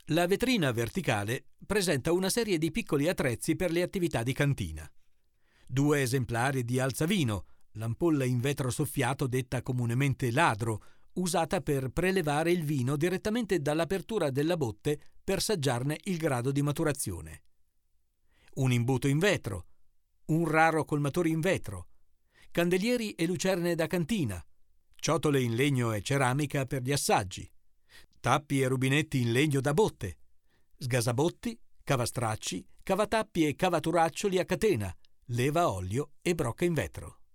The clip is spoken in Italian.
La vetrina verticale presenta una serie di piccoli attrezzi per le attività di cantina. 2 esemplari di alzavino, l'ampolla in vetro soffiato detta comunemente ladro, usata per prelevare il vino direttamente dall'apertura della botte per saggiarne il grado di maturazione. Un imbuto in vetro, un raro colmatore in vetro, candelieri e lucerne da cantina, ciotole in legno e ceramica per gli assaggi, tappi e rubinetti in legno da botte, sgasabotti, cavastracci, cavatappi e cavaturaccioli a catena, leva olio e brocca in vetro.